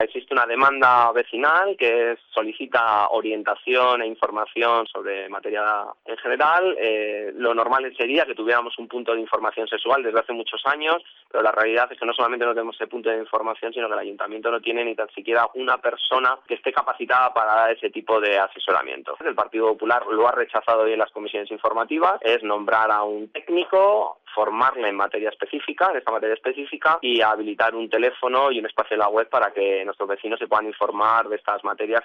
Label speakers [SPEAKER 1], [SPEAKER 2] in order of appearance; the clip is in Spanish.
[SPEAKER 1] Existe una demanda vecinal que solicita orientación e información sobre materia en general. Lo normal sería que tuviéramos un punto de información sexual desde hace muchos años, pero la realidad es que no solamente no tenemos ese punto de información, sino que el ayuntamiento no tiene ni tan siquiera una persona que esté capacitada para dar ese tipo de asesoramiento. El Partido Popular lo ha rechazado hoy en las comisiones informativas, es nombrar a un técnico, formarle en materia específica, en esta materia específica, y habilitar un teléfono y un espacio en la web para que nuestros vecinos se puedan informar de estas materias.